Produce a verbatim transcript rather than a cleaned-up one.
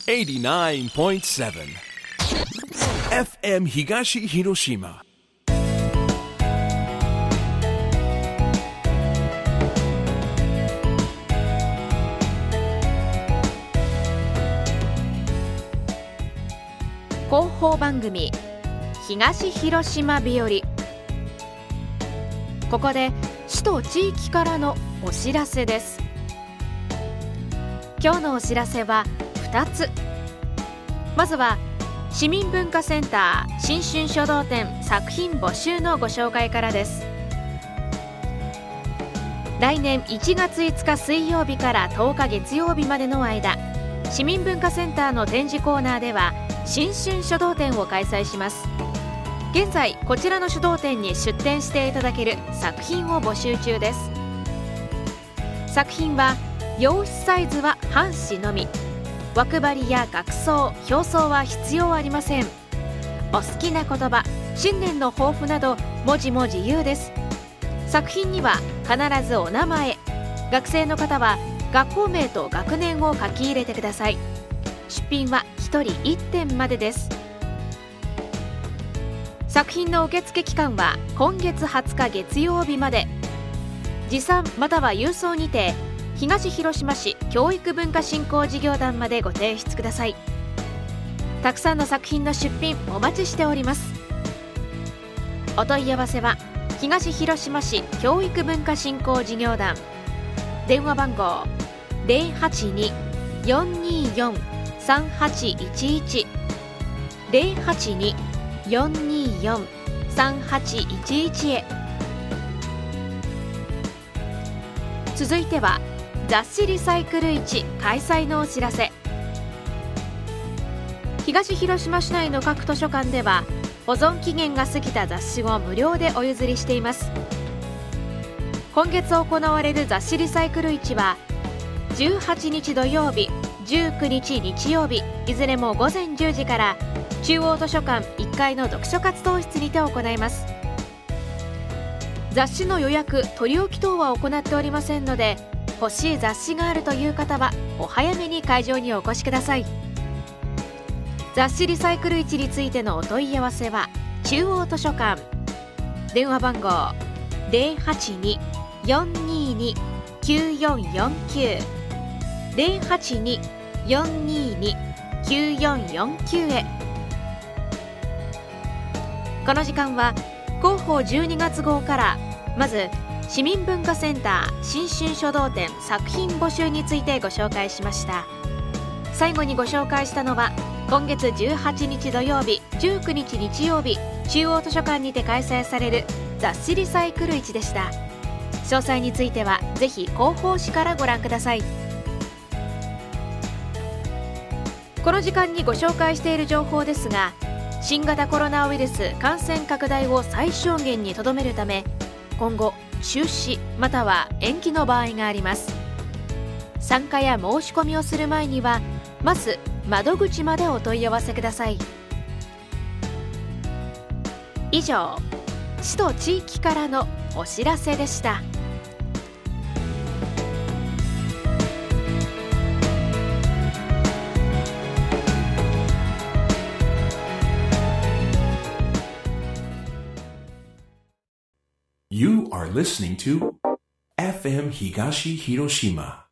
エイティナインポイントセブン エフエム 東広島。 広報番組東広島日和。ここで市と地域からのお知らせです。今日のお知らせはふたつ。まずは市民文化センター新春書道展作品募集のご紹介からです。来年いちがついつか水曜日からとおか月曜日までの間、市民文化センターの展示コーナーでは新春書道展を開催します。現在こちらの書道展に出展していただける作品を募集中です。作品は用紙サイズは半紙のみ、枠張りや額装、表装は必要ありません。お好きな言葉、新年の抱負など文字も自由です。作品には必ずお名前、学生の方は学校名と学年を書き入れてください。出品はひとりいってんまでです。作品の受付期間は今月はつか月曜日まで。持参または郵送にて東広島市教育文化振興事業団までご提出ください。たくさんの作品の出品お待ちしております。お問い合わせは東広島市教育文化振興事業団、電話番号 ゼロはちに よんにーよん さんはちいちいち ゼロはちに よんにーよん さんはちいちいち へ。続いては雑誌リサイクル市開催のお知らせ。東広島市内の各図書館では保存期限が過ぎた雑誌を無料でお譲りしています。今月行われる雑誌リサイクル市はじゅうはちにち土曜日、じゅうくにち日曜日、いずれもごぜんじゅうじから中央図書館いっかいの読書活動室にて行います。雑誌の予約、取り置き等は行っておりませんので、欲しい雑誌があるという方はお早めに会場にお越しください。雑誌リサイクル市についてのお問い合わせは中央図書館、電話番号 ゼロはちに よんにーに きゅうよんよんきゅう ゼロはちに よんにーに きゅうよんよんきゅう へ。この時間は広報じゅうにがつ号からまず市民文化センター新春書道展作品募集についてご紹介しました。最後にご紹介したのは今月じゅうはちにち土曜日、じゅうくにち日曜日、中央図書館にて開催される雑誌リサイクル市でした。詳細についてはぜひ広報誌からご覧ください。この時間にご紹介している情報ですが、新型コロナウイルス感染拡大を最小限にとどめるため、今後中止または延期の場合があります。参加や申し込みをする前にはまず窓口までお問い合わせください。以上、市と地域からのお知らせでした。 You are listening to エフエム 東広島